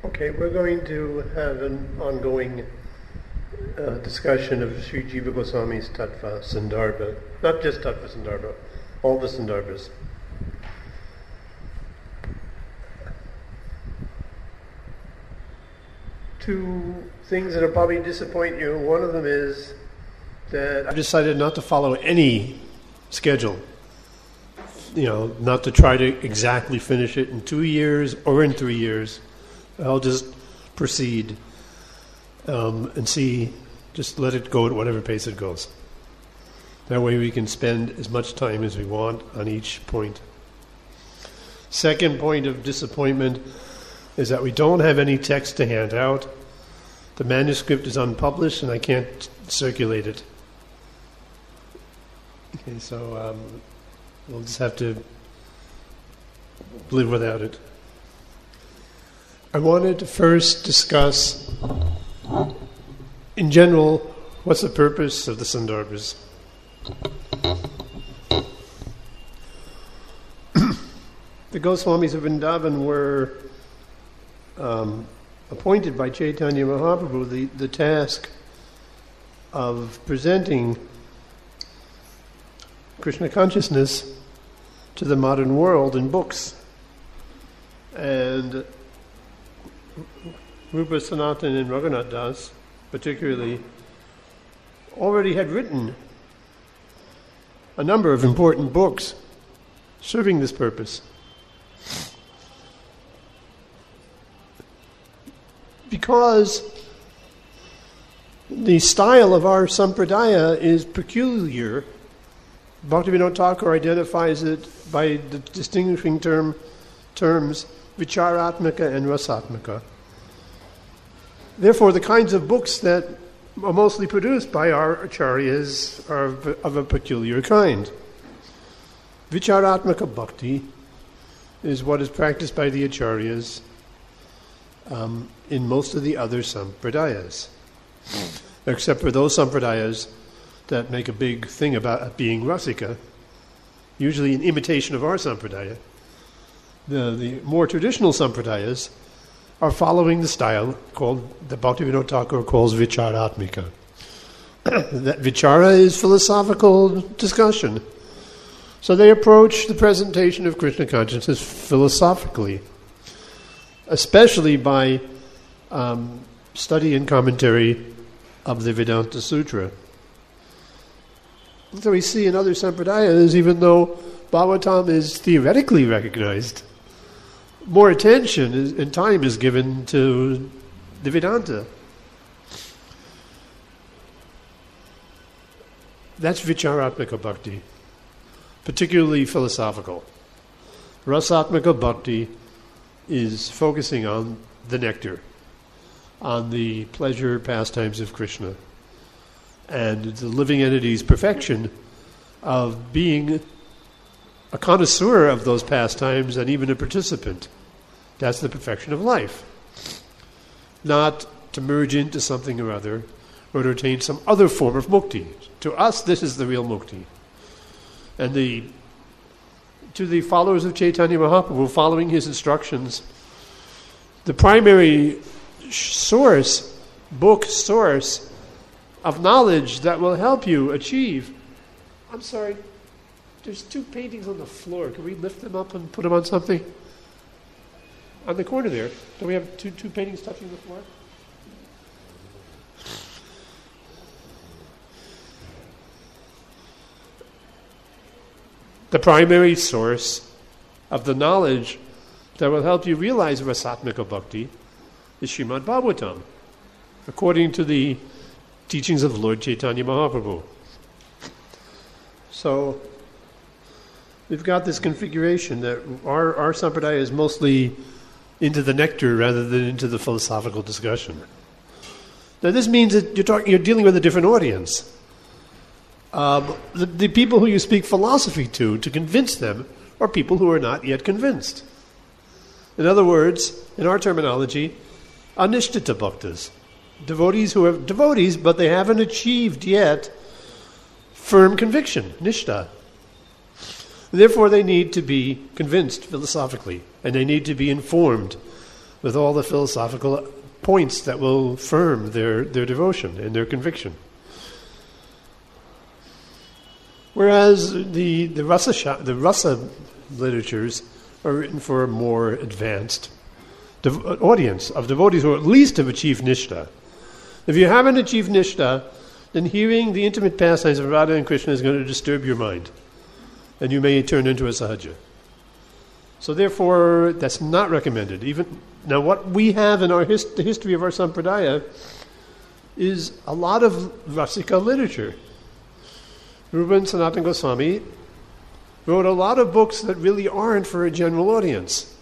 Okay, we're going to have an ongoing discussion of Sri Jiva Goswami's Tattva Sandarbha. Not just Tattva Sandarbha, all the Sandarbhas. Two things that'll probably disappoint you. One of them is that I've decided not to follow any schedule. Not to try to exactly finish it in 2 years or in 3 years. I'll just proceed and see, just let it go at whatever pace it goes. That way we can spend as much time as we want on each point. Second point of disappointment is that we don't have any text to hand out. The manuscript is unpublished and I can't circulate it. Okay, so we'll just have to live without it. I wanted to first discuss, in general, what's the purpose of the Sandarbhas. The Goswamis of Vrindavan were appointed by Chaitanya Mahaprabhu the task of presenting Krishna consciousness to the modern world in books. And Rupa Sanatan and Raghunath Das, particularly, already had written a number of important books serving this purpose. Because the style of our sampradaya is peculiar, Bhaktivinoda Thakur identifies it by the distinguishing terms vicharatmaka and rasatmaka. Therefore, the kinds of books that are mostly produced by our acharyas are of a peculiar kind. Vicharatmaka bhakti is what is practiced by the acharyas in most of the other sampradayas, except for those sampradayas that make a big thing about being rasika, usually in imitation of our sampradaya. The more traditional sampradayas are following the style called, that Bhaktivinoda Thakur calls vicharatmika. That vichara is philosophical discussion. So they approach the presentation of Krishna consciousness philosophically, especially by study and commentary of the Vedanta Sutra. So we see in other sampradayas, even though Bhagavatam is theoretically recognized, more attention and time is given to the Vedanta. That's vicharatmaka bhakti, particularly philosophical. Rasatmaka bhakti is focusing on the nectar, on the pleasure pastimes of Krishna, and the living entity's perfection of being a connoisseur of those pastimes and even a participant. That's the perfection of life. Not to merge into something or other, or to attain some other form of mukti. To us, this is the real mukti. And to the followers of Chaitanya Mahaprabhu, following his instructions, the primary book source of knowledge that will help you achieve. I'm sorry, there's 2 paintings on the floor. Can we lift them up and put them on something? On the corner there. Do we have two paintings touching the floor? The primary source of the knowledge that will help you realize Rasatmaka Bhakti is Srimad Bhagavatam, according to the teachings of Lord Chaitanya Mahaprabhu. So we've got this configuration that our sampradaya is mostly into the nectar rather than into the philosophical discussion. Now this means that you're dealing with a different audience. The people who you speak philosophy to convince them are people who are not yet convinced. In other words, in our terminology, anishtita bhaktas. Devotees who are devotees, but they haven't achieved yet firm conviction, nishta. Therefore, they need to be convinced philosophically, and they need to be informed with all the philosophical points that will firm their devotion and their conviction. Whereas the rasa literatures are written for a more advanced audience of devotees who at least have achieved nishta. If you haven't achieved nishta, then hearing the intimate pastimes of Radha and Krishna is going to disturb your mind, and you may turn into a sahaja. So therefore, that's not recommended. Even now, what we have in our the history of our sampradaya is a lot of rasika literature. Rupa and Sanatana Goswami wrote a lot of books that really aren't for a general audience.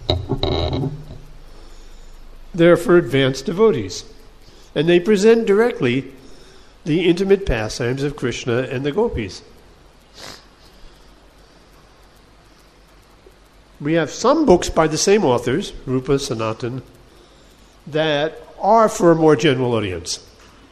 They're for advanced devotees. And they present directly the intimate pastimes of Krishna and the gopis. We have some books by the same authors, Rupa, Sanatan, that are for a more general audience.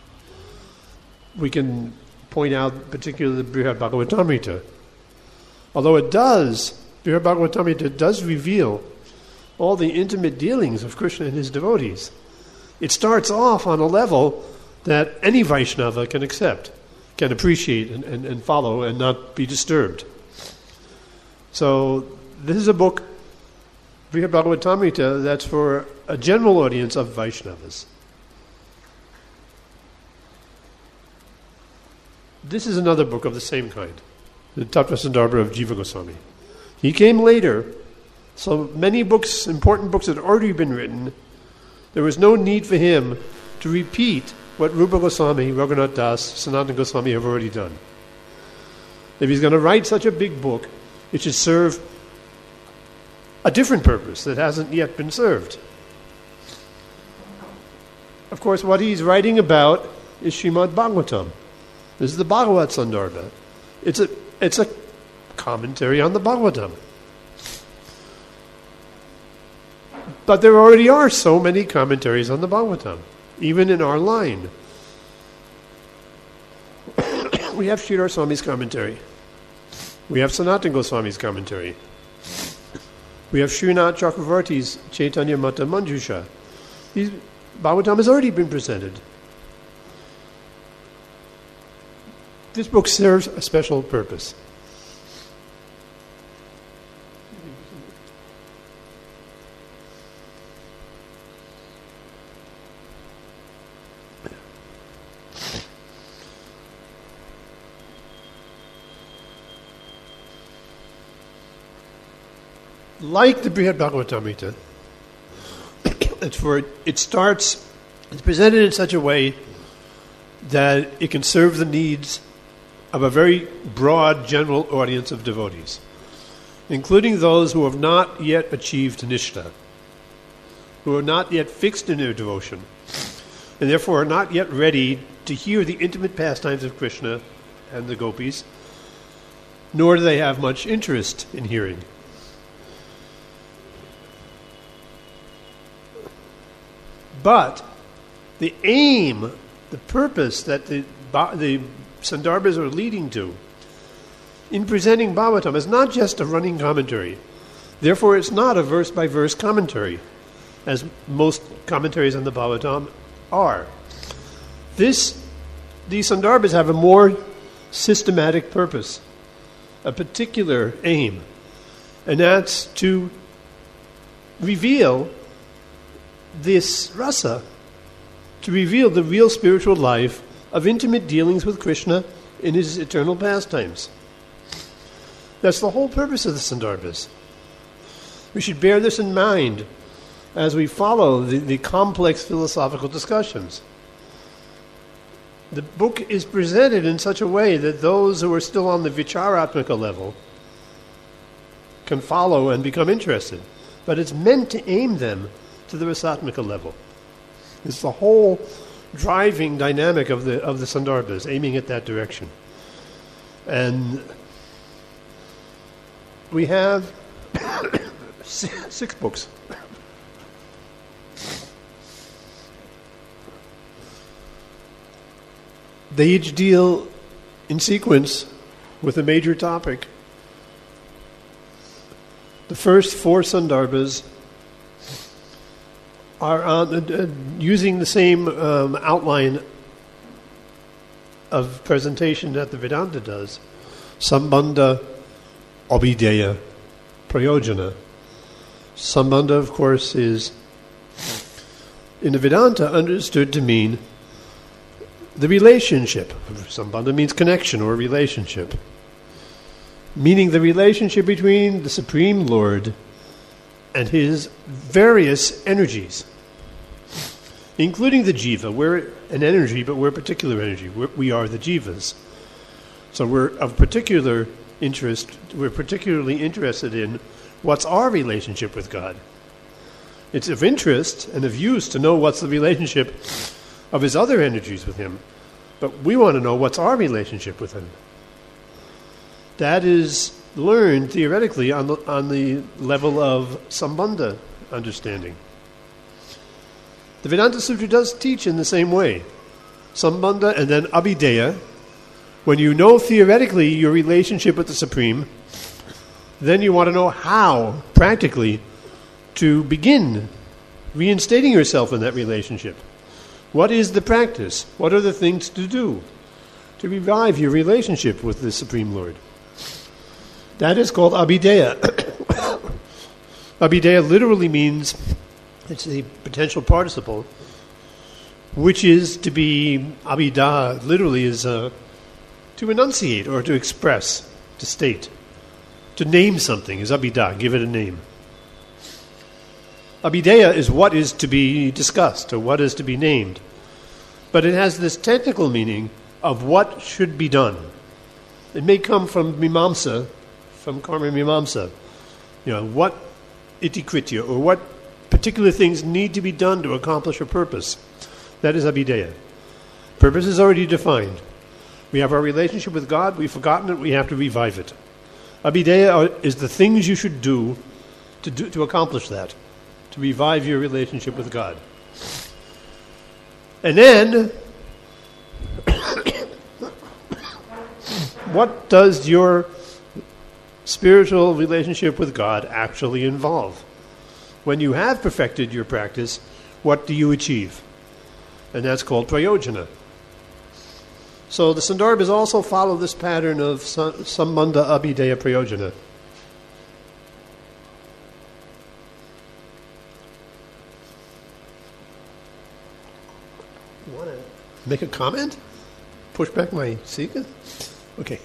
We can point out particularly the Brihad Bhagavatamrita. Although Brihad Bhagavatamrita does reveal all the intimate dealings of Krishna and his devotees. It starts off on a level that any Vaishnava can accept, can appreciate and follow and not be disturbed. So this is a book, Brihad Bhagavatamrita, that's for a general audience of Vaishnavas. This is another book of the same kind, the Tattva Sandarbha of Jiva Goswami. He came later, so many books, important books, had already been written. There was no need for him to repeat what Rupa Goswami, Raghunath Das, Sanatana Goswami have already done. If he's going to write such a big book, it should serve a different purpose that hasn't yet been served. Of course, what he's writing about is Srimad Bhagavatam. This is the Bhagavat Sandarbha. It's a commentary on the Bhagavatam. But there already are so many commentaries on the Bhagavatam, even in our line. We have Sridhar Swami's commentary. We have Sanatana Goswami's commentary. We have Srinath Chakravarti's Chaitanya Mata Manjusha. Bhagavatam has already been presented. This book serves a special purpose. Like the Brihad Bhagavatamrita, it's presented in such a way that it can serve the needs of a very broad general audience of devotees, including those who have not yet achieved nishta, who are not yet fixed in their devotion, and therefore are not yet ready to hear the intimate pastimes of Krishna and the gopis, nor do they have much interest in hearing. But the aim, the purpose that the Sandarbhas are leading to in presenting Bhagavatam is not just a running commentary. Therefore, it's not a verse-by-verse commentary, as most commentaries on the Bhagavatam are. These Sandarbhas have a more systematic purpose, a particular aim, and that's to reveal this rasa, to reveal the real spiritual life of intimate dealings with Krishna in his eternal pastimes. That's the whole purpose of the Sandarbhas. We should bear this in mind as we follow the complex philosophical discussions. The book is presented in such a way that those who are still on the vicharatmaka level can follow and become interested. But it's meant to aim them to the rasatmaka level. It's the whole driving dynamic of the Sandarbhas, aiming at that direction. And we have 6 books. They each deal in sequence with a major topic. The first 4 Sandarbhas are using the same outline of presentation that the Vedanta does. Sambandha, Abhideya, Prayojana. Sambandha, of course, is in the Vedanta understood to mean the relationship. Sambandha means connection or relationship. Meaning the relationship between the Supreme Lord and his various energies, including the jiva. We're an energy, but we're a particular energy. We are the jivas. So we're of particular interest, we're particularly interested in what's our relationship with God. It's of interest and of use to know what's the relationship of his other energies with him, but we want to know what's our relationship with him. That is learned theoretically on the level of Sambandha understanding. The Vedanta Sutra does teach in the same way. Sambandha and then Abhideya. When you know theoretically your relationship with the Supreme, then you want to know how, practically, to begin reinstating yourself in that relationship. What is the practice? What are the things to do to revive your relationship with the Supreme Lord? That is called Abhideya. Abhideya literally means, it's the potential participle, which is to be, abhida literally is to enunciate or to express, to state. To name something is abhida, give it a name. Abhideya is what is to be discussed or what is to be named. But it has this technical meaning of what should be done. It may come from Mimamsa, from Karma Mimamsa. What itikritya, or what particular things need to be done to accomplish a purpose. That is Abhideya. Purpose is already defined. We have our relationship with God, we've forgotten it, we have to revive it. Abhideya is the things you should do to accomplish that, to revive your relationship with God. And then, what does your spiritual relationship with God actually involve? When you have perfected your practice, what do you achieve? And that's called prayojana. So the Sandarbhas also follow this pattern of Sambandha Abhideya Prayojana. You want to make a comment? Push back my seeker? Okay.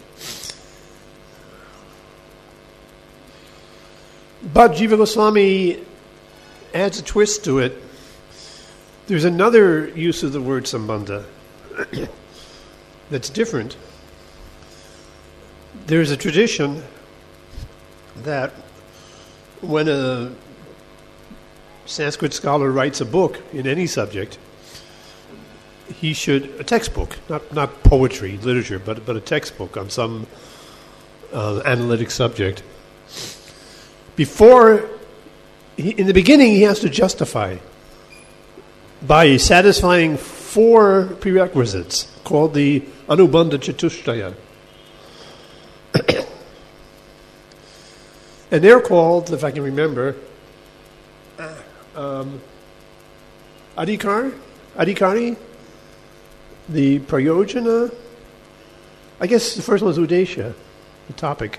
But Jiva Goswami adds a twist to it. There's another use of the word Sambandha that's different. There's a tradition that when a Sanskrit scholar writes a book in any subject, he should, a textbook, not poetry, literature, but a textbook on some analytic subject. In the beginning, he has to justify by satisfying 4 prerequisites called the Anubandha Chatushtaya. And they're called, if I can remember, Adhikari, the Prayojana. I guess the first one is Udesha, the topic.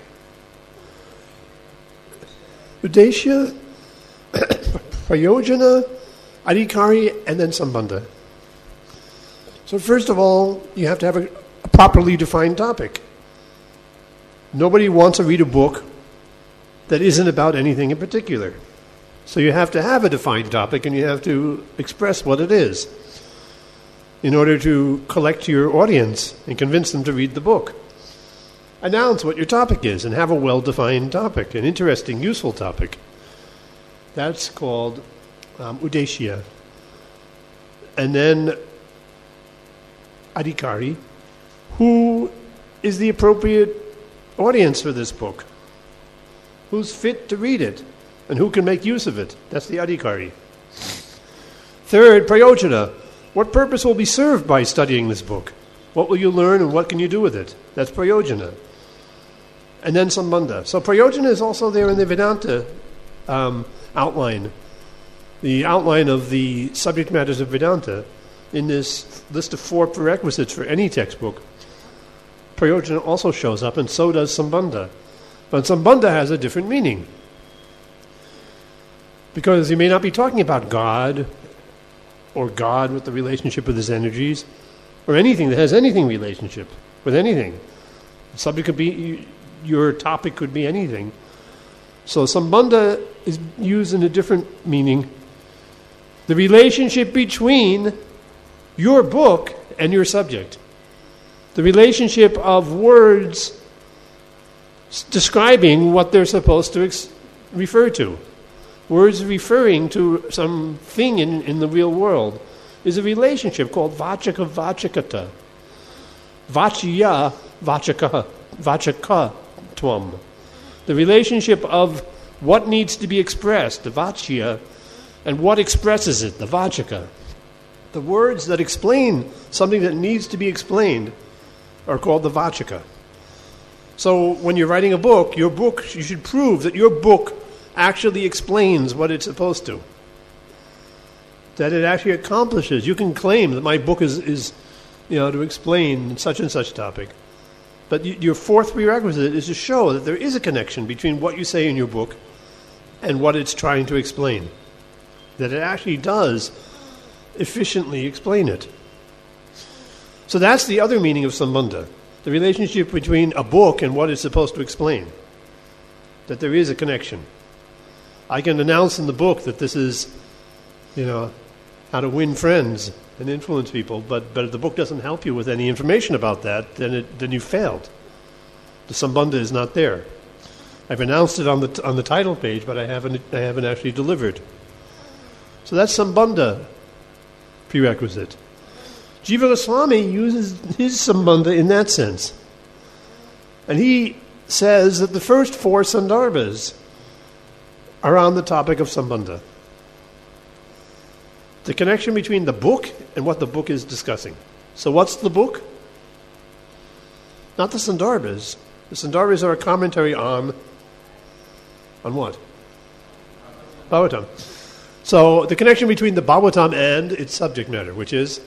Udesha, Prayojana, Adhikari, and then Sambandha. So first of all, you have to have a properly defined topic. Nobody wants to read a book that isn't about anything in particular. So you have to have a defined topic and you have to express what it is in order to collect your audience and convince them to read the book. Announce what your topic is and have a well-defined topic, an interesting, useful topic. That's called Udeshya. And then Adhikari, who is the appropriate audience for this book? Who's fit to read it? And who can make use of it? That's the Adhikari. Third, Prayojana. What purpose will be served by studying this book? What will you learn and what can you do with it? That's Prayojana. And then Sambandha. So Prayojana is also there in the Vedanta outline. the outline of the subject matters of Vedanta in this list of 4 prerequisites for any textbook, Prayojana also shows up, and so does Sambandha. But Sambandha has a different meaning. Because you may not be talking about God, or God with the relationship with his energies, or anything that has anything relationship with anything. The subject could be, your topic could be anything. So Sambandha is used in a different meaning. The relationship between your book and your subject. The relationship of words describing what they're supposed to refer to. Words referring to some thing in the real world is a relationship called vachaka vachakata. Vachya vachaka tvam. The relationship of what needs to be expressed, the vachya, and what expresses it, the vachaka. The words that explain something that needs to be explained are called the vachaka. So when you're writing a book, you should prove that your book actually explains what it's supposed to. That it actually accomplishes. You can claim that my book is to explain such and such topic. But your 4th prerequisite is to show that there is a connection between what you say in your book and what it's trying to explain. That it actually does efficiently explain it. So that's the other meaning of Sambandha. The relationship between a book and what it's supposed to explain. That there is a connection. I can announce in the book that this is, how to win friends and influence people, but if the book doesn't help you with any information about that, then you failed. The Sambandha is not there. I've announced it on the title page, but I haven't actually delivered. So that's Sambandha prerequisite. Jiva Goswami uses his Sambandha in that sense. And he says that the first 4 Sandarbhas are on the topic of Sambandha. The connection between the book and what the book is discussing. So what's the book? Not the Sandarbhas. The Sandarbhas are a commentary on what? Bhagavatam. So the connection between the Bhagavatam and its subject matter, which is,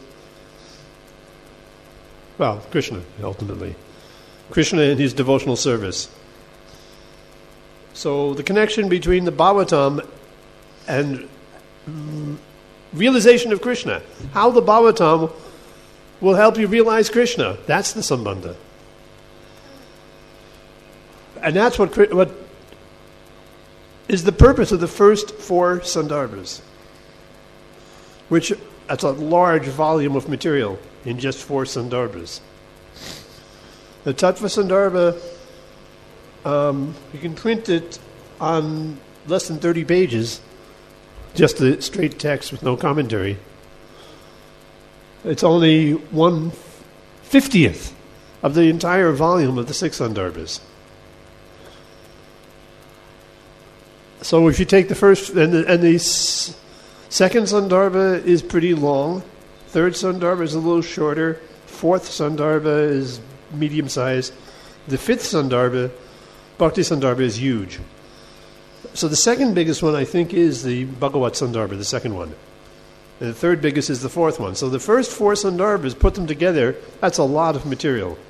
Krishna, ultimately. Krishna and his devotional service. So the connection between the Bhagavatam and realization of Krishna. How the Bhagavatam will help you realize Krishna. That's the Sambandha. And that's what is the purpose of the first 4 Sandarbhas. That's a large volume of material in just 4 Sandarbhas. The Tattva Sandarbha, you can print it on less than 30 pages, just the straight text with no commentary. It's only 1/50th of the entire volume of the 6 Sandarbhas. So if you take the first, and the second Sandarbha is pretty long, 3rd Sandarbha is a little shorter, 4th Sandarbha is medium size, the 5th Sandarbha, Bhakti Sandarbha, is huge. So the second biggest one, I think, is the Bhagavat Sandarbha, the second one. And the third biggest is the 4th one. So the first 4 Sandarbhas, put them together, that's a lot of material.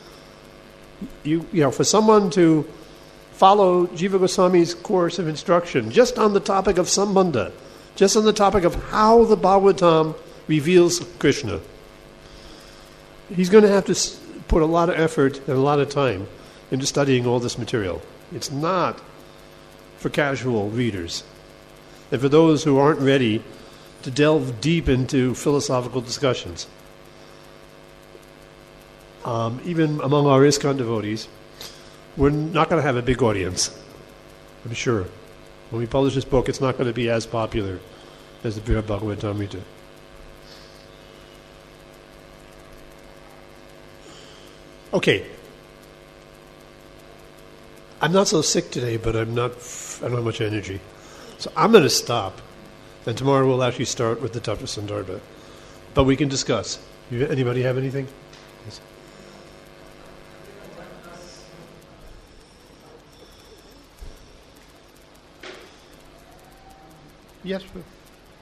For someone to follow Jiva Goswami's course of instruction, just on the topic of Sambandha, just on the topic of how the Bhagavatam reveals Krishna, he's going to have to put a lot of effort and a lot of time into studying all this material. It's not for casual readers. And for those who aren't ready to delve deep into philosophical discussions. Even among our ISKCON devotees, we're not going to have a big audience, I'm sure. When we publish this book, it's not going to be as popular as the Brihad Bhagavatamrita. Okay. I'm not so sick today, but I don't have much energy. So I'm going to stop. And tomorrow we'll actually start with the Tattva Sandarbha. But we can discuss. Anybody have anything? Yes. Yes.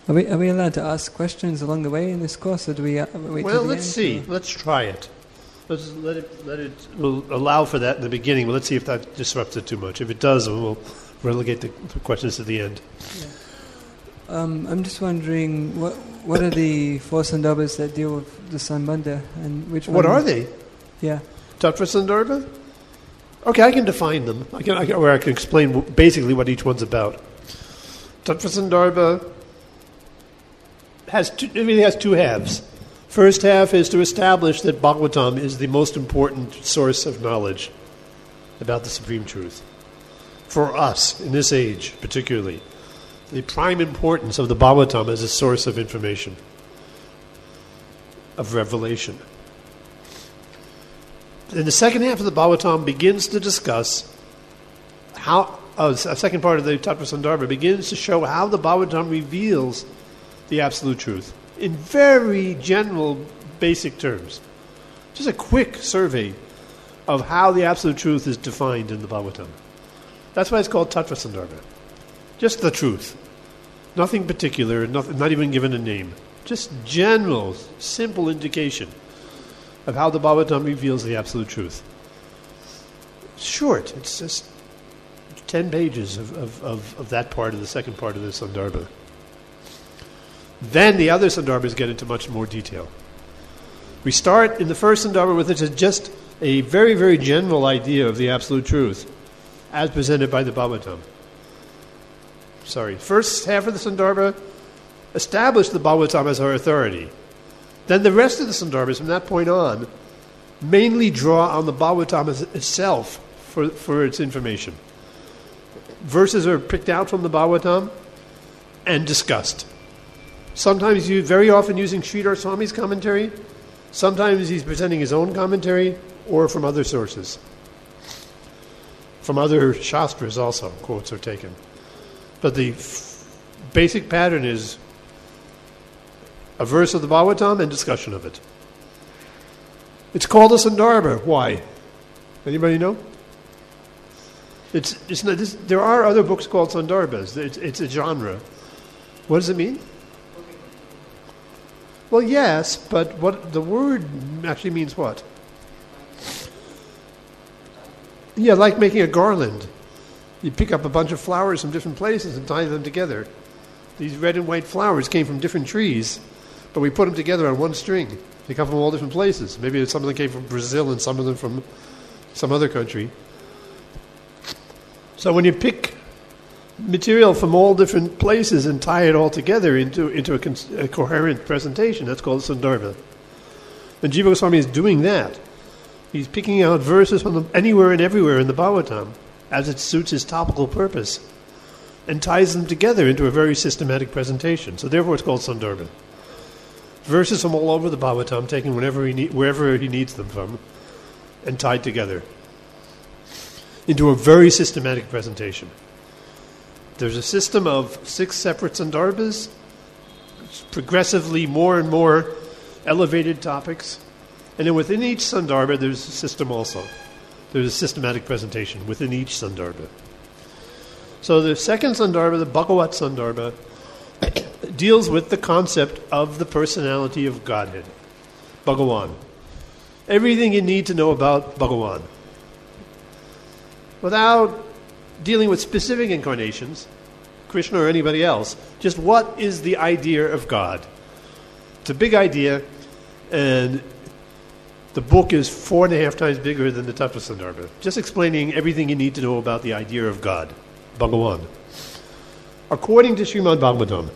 Are we allowed to ask questions along the way in this course, or do we wait Well, till the let's end, see. or- Let's try it. Let's let it. We'll allow for that in the beginning. But let's see if that disrupts it too much. If it does, we'll relegate the questions to the end. I'm just wondering, what are the four sandarbhas that deal with the Sambandha, and which What one? are they? Yeah. Tattva Sandarbha? Okay, I can define them. I can explain basically what each one's about. Tattva Sandarbha has two halves. First half is to establish that Bhagavatam is the most important source of knowledge about the Supreme Truth. For us, in this age particularly, the prime importance of the Bhagavatam as a source of information, of revelation. And the second half of the Bhagavatam begins to discuss how, a second part of the Tattva Sandarbha begins to show how the Bhagavatam reveals the absolute truth in very general, basic terms. Just a quick survey of how the absolute truth is defined in the Bhagavatam. That's why it's called Tattva Sandarbha. Just the truth. Nothing particular, not even given a name. Just general, simple indication of how the Bhagavatam reveals the absolute truth. Short. It's just 10 pages of that part of the second part of the Sandarbha. Then the other Sandarbhas get into much more detail. We start in the first Sandarbha with just a very, very general idea of the absolute truth as presented by the Bhagavatam. First half of the Sandarbha established the Bhagavatam as our authority. Then the rest of the Sandarbhas from that point on mainly draw on the Bhagavatam itself for its information. Verses are picked out from the Bhagavatam and discussed. Sometimes very often using Sridhar Swami's commentary. Sometimes he's presenting his own commentary or from other sources. From other Shastras also, quotes are taken. But the basic pattern is a verse of the Bhagavatam and discussion of it. It's called a Sandarbha. Why? Anybody know? It's not, there are other books called Sandarbhas. It's a genre. What does it mean? Well, yes, but what the word actually means what? Yeah, like making a garland. You pick up a bunch of flowers from different places and tie them together. These red and white flowers came from different trees, but we put them together on one string. They come from all different places. Maybe some of them came from Brazil and some of them from some other country. So when you pick material from all different places and tie it all together into a coherent presentation, that's called Sandarbha. And Jiva Goswami is doing that. He's picking out verses from anywhere and everywhere in the Bhagavatam as it suits his topical purpose and ties them together into a very systematic presentation. So therefore it's called Sandarbha. Verses from all over the Bhagavatam taken wherever he needs them from and tied together into a very systematic presentation. There's a system of 6 separate Sandarbhas, progressively more and more elevated topics. And then within each Sandarbha, there's a system also. There's a systematic presentation within each Sandarbha. So the second Sandarbha, the Bhagavat Sandarbha, deals with the concept of the personality of Godhead, Bhagawan. Everything you need to know about Bhagawan. Without dealing with specific incarnations, Krishna or anybody else, just what is the idea of God? It's a big idea, and the book is 4.5 times bigger than the Tattva Sandarbha, just explaining everything you need to know about the idea of God, Bhagawan. According to Srimad Bhagavatam,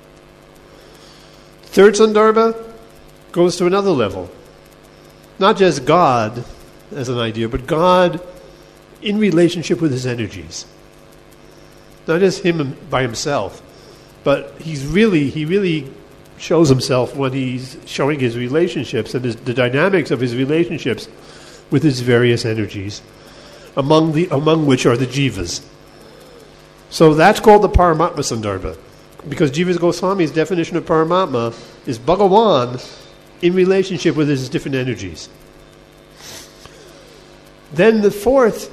third Sandarbha goes to another level. Not just God as an idea, but God in relationship with his energies. Not just him by himself, but he really shows himself when he's showing his relationships and the dynamics of his relationships with his various energies, among which are the jivas. So that's called the Paramatma Sandarbha, because Jiva Goswami's definition of Paramatma is Bhagawan in relationship with his different energies. Then the fourth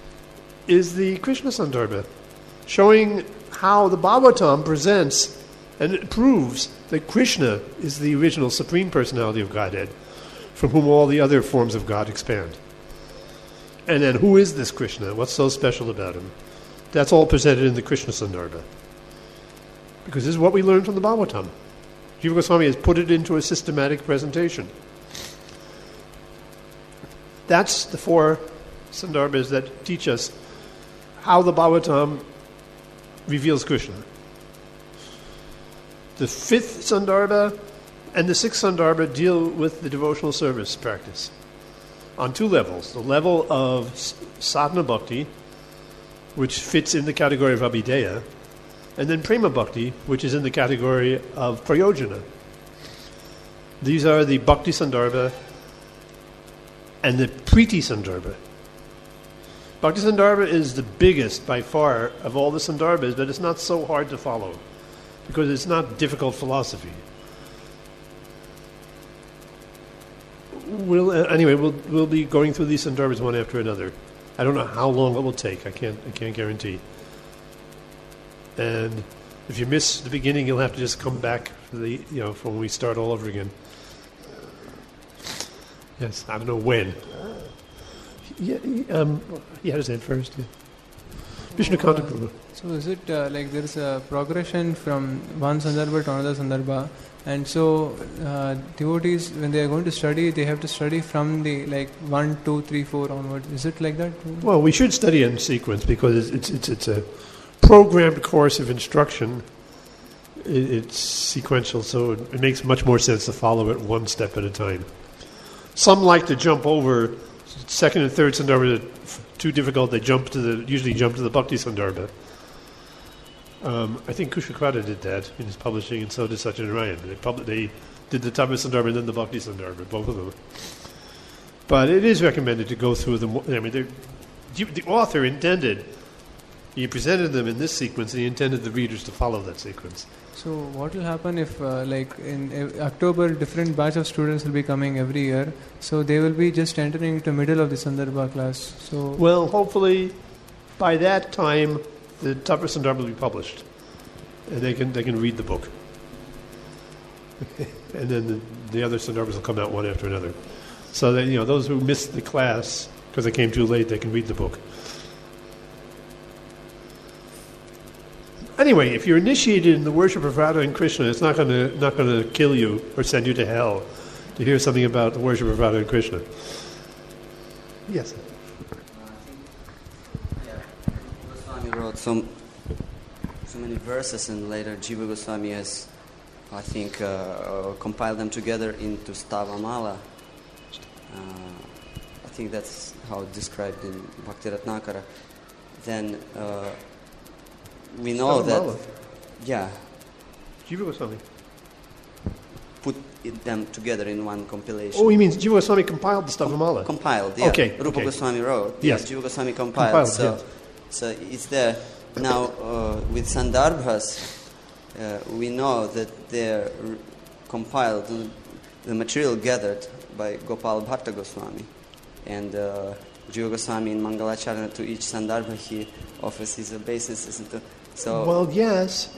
is the Krishna Sandarbha, showing how the Bhagavatam presents And it proves that Krishna is the original Supreme Personality of Godhead, from whom all the other forms of God expand. And then who is this Krishna? What's so special about him? That's all presented in the Krishna Sandarbha. Because this is what we learned from the Bhagavatam. Jiva Goswami has put it into a systematic presentation. That's the 4 Sandarbhas that teach us how the Bhagavatam reveals Krishna. The 5th Sandarbha and the 6th Sandarbha deal with the devotional service practice on 2 levels. The level of sadhana bhakti, which fits in the category of abhideya, and then prema bhakti, which is in the category of prayojana. These are the Bhakti Sandarbha and the Priti Sandarbha. Bhakti Sandarbha is the biggest by far of all the Sandarbhas, but it's not so hard to follow because it's not difficult philosophy. We'll be going through these Sandarbhas one after another. I don't know how long it will take. I can't guarantee. And if you miss the beginning, you'll have to just come back from when we start all over again. Yes, I don't know when. Yeah, he had his hand first. Yeah. Vishnu Kanta Prabhu. So is it like there is a progression from one Sandarbha to another Sandarbha, and so devotees, when they are going to study, they have to study from the 1, 2, 3, 4 onwards. Is it like that? Well, we should study in sequence because it's a programmed course of instruction. It's sequential, so it makes much more sense to follow it one step at a time. Some like to jump over second and third Sandarbha. Too difficult. They usually jump to the Bhakti Sandarbha. I think Kushakrata did that in his publishing, and so did Satyanarayan. They did the Tattva Sandarbha and then the Bhakti Sandarbha, both of them. But it is recommended to go through them. The author intended. He presented them in this sequence, and he intended the readers to follow that sequence. So what will happen if, in October, different batch of students will be coming every year, so they will be just entering into the middle of the Sandarbha class? So well, hopefully, by that time, the Tattva Sandarbha will be published, and they can read the book. And then the other Sandarbhas will come out one after another. So that, those who missed the class because they came too late, they can read the book. Anyway, if you're initiated in the worship of Radha and Krishna, it's not going to kill you or send you to hell to hear something about the worship of Radha and Krishna. Yes. Goswami wrote so many verses, and later Jiva Goswami has, I think, compiled them together into Stavamala. I think that's how it's described in Bhakti Ratnakara. Then we know Stavamala. That, Jiva Goswami put them together in one compilation. Oh, you mean Jiva Goswami compiled the Stavamala? Compiled, yeah. Okay. Rupa Goswami wrote. Yes. Jiva Goswami compiled. Yes. So it's there. Now, with Sandarbhas, we know that they're compiled, the material gathered by Gopal Bhatta Goswami. And Jiva Goswami in Mangalacharana, to each Sandarbha he offers his obeisances. Well, yes.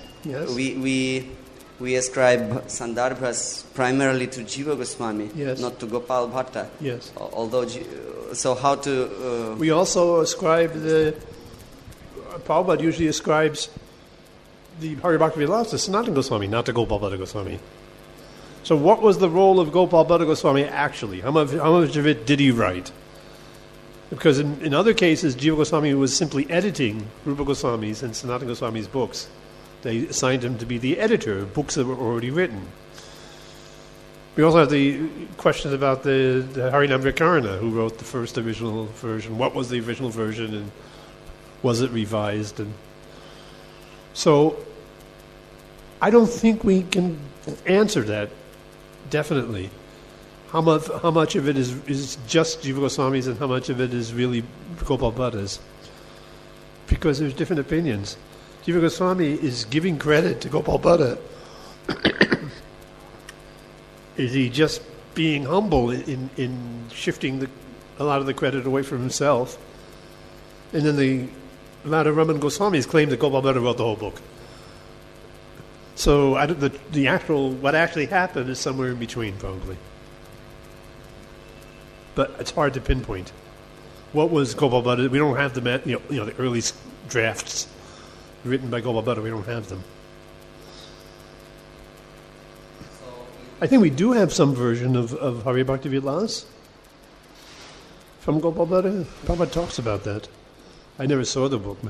We ascribe Sandarbhas primarily to Jiva Goswami, yes, not to Gopal Bhatta. Yes. Although, so how to... we also ascribe Prabhupada usually ascribes the Haribhakti Vilasa to Sanatana Goswami, not to Gopal Bhatta Goswami. So what was the role of Gopal Bhatta Goswami actually? How much of it did he write? Because in other cases, Jiva Goswami was simply editing Rupa Goswami's and Sanatana Goswami's books. They assigned him to be the editor of books that were already written. We also have the questions about the Harinam Vikarana, who wrote the first original version. What was the original version, and was it revised? And so I don't think we can answer that definitely. How much of it is just Jiva Goswami's and how much of it is really Gopal Bhatta's? Because there's different opinions. Jiva Goswami is giving credit to Gopal Bhatta. Is he just being humble in shifting a lot of the credit away from himself? And then a lot of Raman Goswamis claim that Gopal Bhatta wrote the whole book. So the actual what actually happened is somewhere in between, probably. But it's hard to pinpoint. What was Gopal Bhatta? We don't have the early drafts written by Gopal Bhatta. We don't have them. I think we do have some version of Hari Bhakti Vilas from Gopal Bhatta. Prabhupada talks about that. I never saw the book.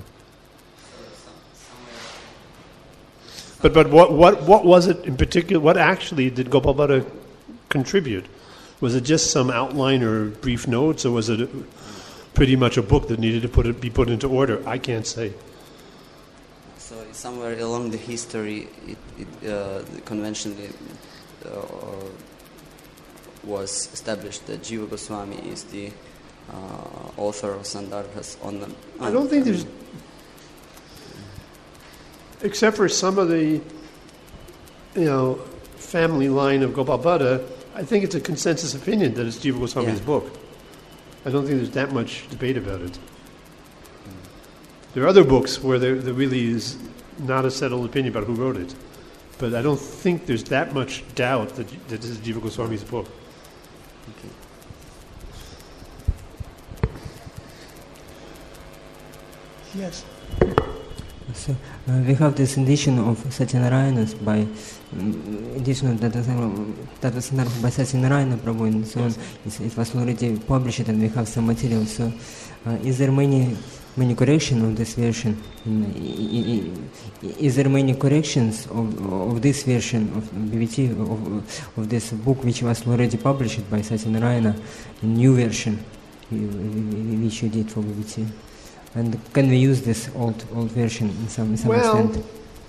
But what was it in particular? What actually did Gopal Bhatta contribute? Was it just some outline or brief notes, or was it pretty much a book that needed to be put into order? I can't say. So somewhere along the history, it conventionally was established that Jiva Goswami is the author of Sandarbhas on them. I don't think there's, except for some of the, family line of Gopal Bhatta, I think it's a consensus opinion that it's Jiva Goswami's book. I don't think there's that much debate about it. There are other books where there really is not a settled opinion about who wrote it, but I don't think there's that much doubt that this is Jiva Goswami's book. Okay. Yes. So we have this edition of Satyanarayanas by edition of Tattva by Satyanarayana Prabhu and so on. It was already published and we have some material. So is there many corrections of this version? Is there many corrections of this version of BBT of this book which was already published by Satyanarayana, new version which you did for BBT? And can we use this old version in some extent?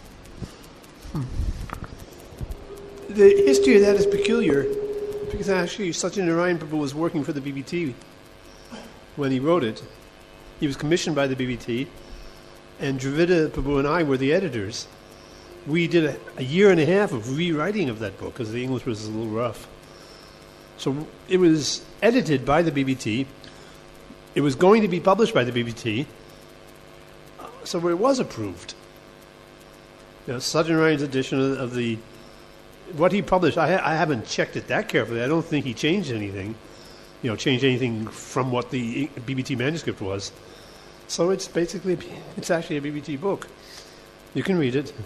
The history of that is peculiar, because actually Satyanarayana Prabhu was working for the BBT when he wrote it. He was commissioned by the BBT, and Dravida Prabhu and I were the editors. We did a year and a half of rewriting of that book, because the English was a little rough. So it was edited by the BBT. It was going to be published by the BBT, so it was approved. Satyanarayana's edition of what he published, I haven't checked it that carefully. I don't think he changed anything, changed anything from what the BBT manuscript was. So it's actually a BBT book. You can read it.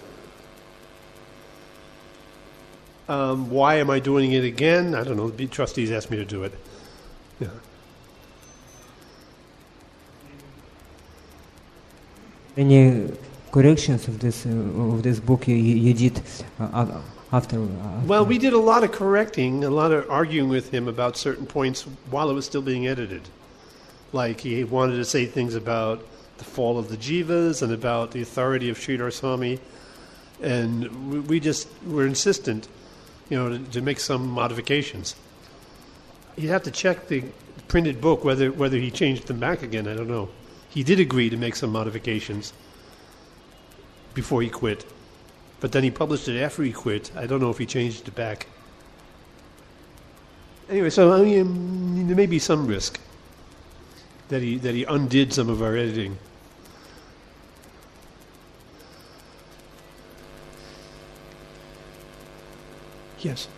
Why am I doing it again? I don't know. The trustees asked me to do it. Yeah. Any corrections of this book you did after? Well, we did a lot of correcting, a lot of arguing with him about certain points while it was still being edited. Like he wanted to say things about the fall of the jivas and about the authority of Sridhar Swami, and we just were insistent, to make some modifications. You'd have to check the printed book whether he changed them back again. I don't know. He did agree to make some modifications before he quit, but then he published it after he quit. I don't know if he changed it back. Anyway, so there may be some risk that he undid some of our editing. Yes.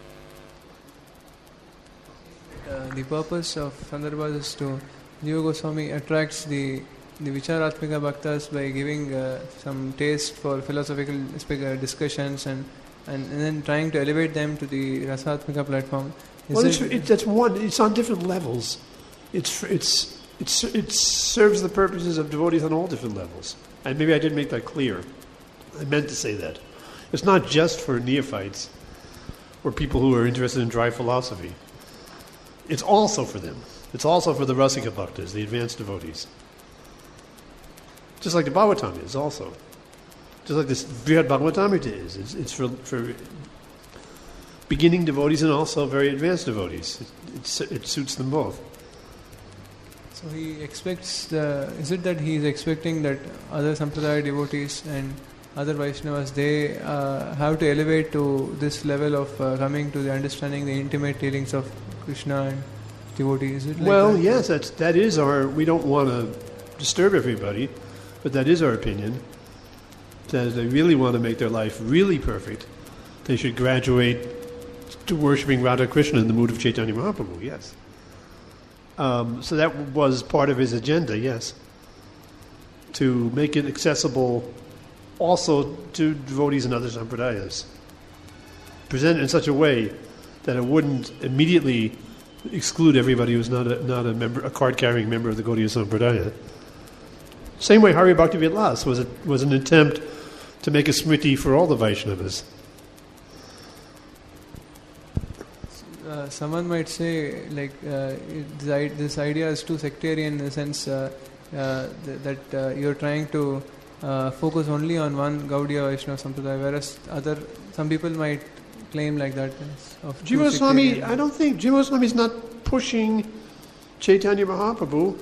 The purpose of Sandarbhas is to Jiva Goswami attracts the Vicharatmika Bhaktas by giving some taste for philosophical discussions and then trying to elevate them to the Rasatmika platform. It's on different levels. It serves the purposes of devotees on all different levels. And maybe I didn't make that clear. I meant to say that. It's not just for neophytes or people who are interested in dry philosophy. It's also for them. It's also for the Rasika Bhaktas, the advanced devotees. Just like the Bhagavatam is also. Just like this Brihad Bhagavatamrita is. It's for beginning devotees and also very advanced devotees. It suits them both. So he expects is it that he is expecting that other Sampradaya devotees and other Vaishnavas, they have to elevate to this level of coming to the understanding the intimate dealings of Krishna and devotees? Is it like well, that? yes, that is our. We don't want to disturb everybody, but that is our opinion. that if they really want to make their life really perfect, they should graduate to worshipping Radha Krishna in the mood of Chaitanya Mahaprabhu, yes. So that was part of his agenda, yes, to make it accessible also to devotees in other sampradayas. Present it in such a way that it wouldn't immediately exclude everybody who's not a member, a card-carrying member of the Gaudiya Sampradaya. Same way Hari Bhakti Vilas was an attempt to make a smriti for all the Vaishnavas. Someone might say, like, this idea is too sectarian in the sense that you're trying to focus only on one Gaudiya Vaishnava Sampradaya, whereas some people might claim like that. Jiva Goswami, I don't think Jiva Goswami is not pushing Chaitanya Mahaprabhu.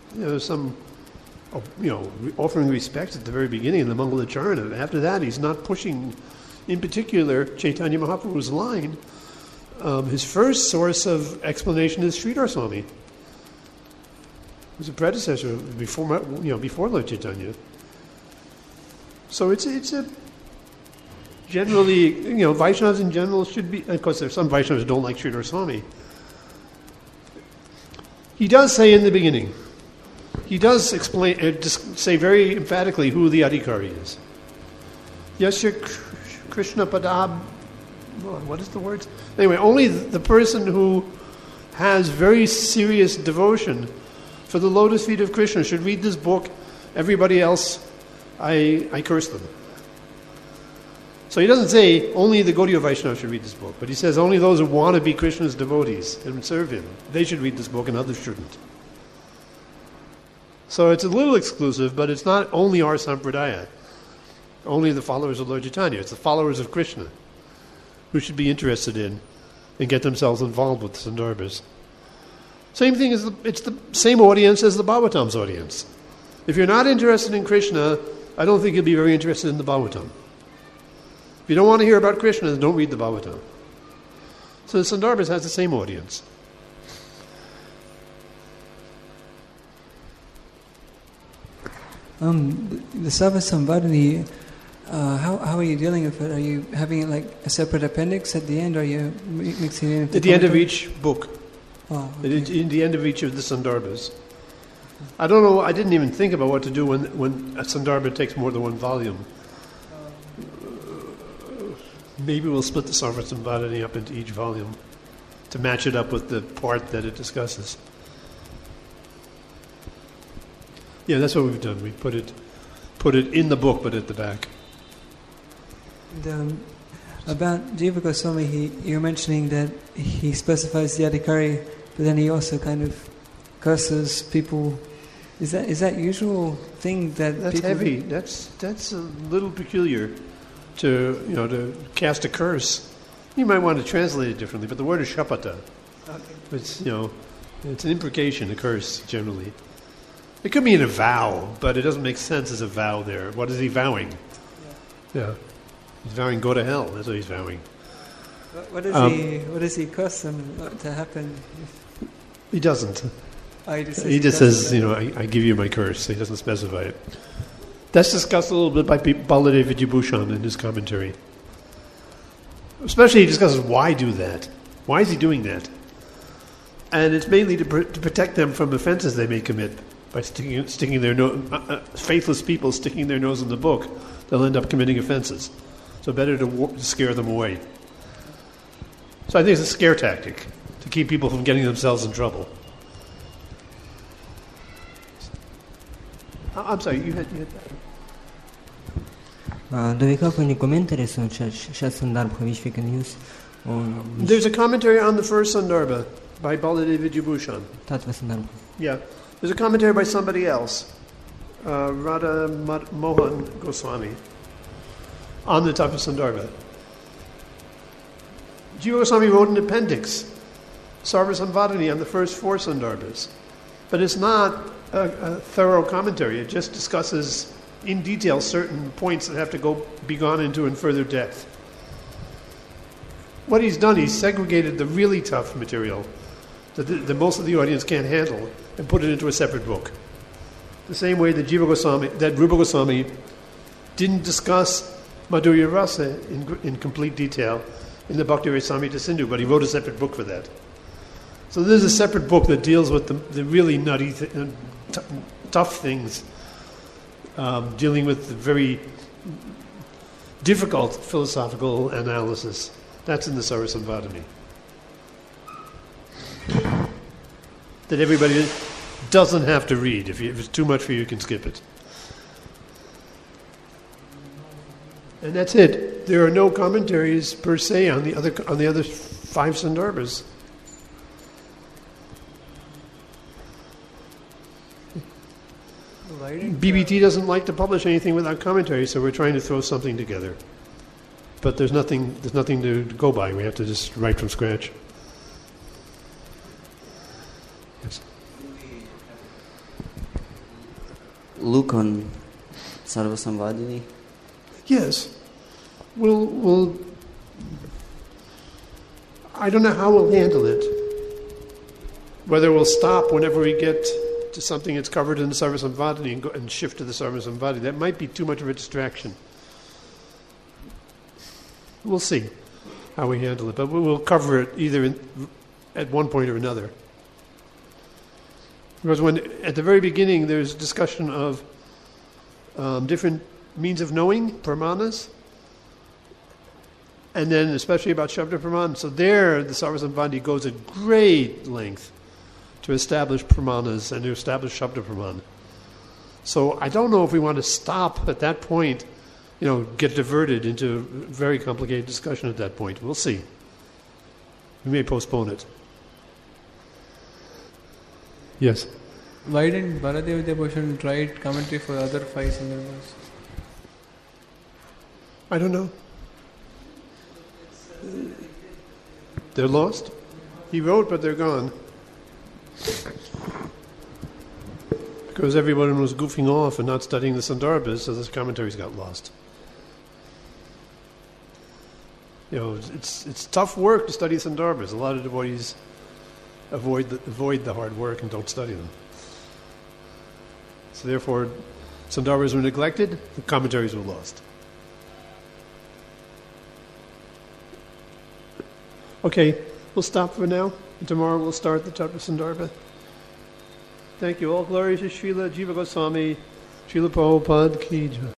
Offering respect at the very beginning in the Mangalacharana. After that, he's not pushing, in particular, Chaitanya Mahaprabhu's line. His first source of explanation is Sridhar Swami. He was a predecessor before Lord Chaitanya. So it's a generally, Vaishnavas in general should be. Of course, there's some Vaishnavas who don't like Sridhar Swami. He does say in the beginning. He does explain, just say very emphatically who the Adhikari is. Yasya Krishna Padab. What is the word? Anyway, only the person who has very serious devotion for the lotus feet of Krishna should read this book. Everybody else, I curse them. So he doesn't say only the Gaudiya Vaishnava should read this book, but he says only those who want to be Krishna's devotees and serve him, they should read this book and others shouldn't. So it's a little exclusive, but it's not only our sampradaya, only the followers of Lord Chaitanya. It's the followers of Krishna who should be interested in and get themselves involved with the Sandarbhas. Same thing it's the same audience as the Bhagavatam's audience. If you're not interested in Krishna, I don't think you'll be very interested in the Bhagavatam. If you don't want to hear about Krishna, then don't read the Bhagavatam. So the Sandarbhas has the same audience. The Sava Samvadani, how are you dealing with it? Are you having it like a separate appendix at the end, or are you mixing it in? At the end of each book. Oh, okay. In the end of each of the Sandarbhas. I don't know, I didn't even think about what to do when a Sandarbha takes more than one volume. Maybe we'll split the Sava Samvadani up into each volume to match it up with the part that it discusses. Yeah, that's what we've done. We put it in the book, but at the back. And, about Jiva Goswami, you're mentioning that he specifies the Adhikari, but then he also kind of curses people. Is that usual thing that that's people heavy? That's a little peculiar to cast a curse. You might want to translate it differently, but the word is shapata. Okay. It's it's an imprecation, a curse generally. It could mean a vow, but it doesn't make sense as a vow there. What is he vowing? Yeah. He's vowing go to hell. That's what he's vowing. What does he curse them to happen? He doesn't. He just says, I give you my curse. He doesn't specify it. That's discussed a little bit by Baladev Vidyabhushan in his commentary. Especially he discusses why do that. Why is he doing that? And it's mainly to protect them from offenses they may commit. By sticking their nose, faithless people sticking their nose in the book, they'll end up committing offenses. So better to scare them away. So I think it's a scare tactic to keep people from getting themselves in trouble. I'm sorry, you had that. Do we have any commentaries on Shad Sandarbha which we can use? There's a commentary on the first Sandarbha by Baladev Vidyabhushan. Tattva Sandarbha. Yeah. There's a commentary by somebody else, Radha Mohan Goswami, on the Tattva Sandarbha. Jiva Goswami wrote an appendix, Sarva Samvadani, on the first four Sandarbhas. But it's not a thorough commentary. It just discusses in detail certain points that have to be gone into in further depth. What he's done, he's segregated the really tough material that most of the audience can't handle and put it into a separate book. The same way that Rupa Goswami didn't discuss Madhurya Rasa in complete detail in the Bhakti Rasamrita Sindhu, but he wrote a separate book for that. So there's a separate book that deals with the really nutty, tough things, dealing with the very difficult philosophical analysis. That's in the Sarasamvadini. That everybody doesn't have to read. If it's too much for you, you can skip it. And that's it. There are no commentaries per se on the other 5 Sandarbhas. BBT doesn't like to publish anything without commentary, so we're trying to throw something together. But there's nothing to go by. We have to just write from scratch. Yes. Look on Sarvasamvadini. Yes. We'll I don't know how we'll handle it. Whether we'll stop whenever we get to something that's covered in the Sarvasamvadini and shift to the Sarvasamvadini. That might be too much of a distraction. We'll see how we handle it, but we'll cover it either at one point or another. Because at the very beginning there's discussion of different means of knowing, pramanas, and then especially about Shabda Praman. So there the Sarvasamvadini goes at great length to establish pramanas and to establish Shabda Praman. So I don't know if we want to stop at that point, get diverted into a very complicated discussion at that point. We'll see. We may postpone it. Yes? Why didn't Bharadev Vidyabhushan write commentary for the other 5 Sandarbhas? I don't know. They're lost? He wrote, but they're gone. Because everyone was goofing off and not studying the Sandarbhas, so the commentaries got lost. It's tough work to study Sandarbhas. A lot of devotees avoid the hard work and don't study them. So therefore, Sandarbhas were neglected, the commentaries were lost. Okay, we'll stop for now. Tomorrow we'll start the chapter Sandarbha. Thank you. All glory to Srila Jiva Goswami, Srila Prabhupada Ki Jai.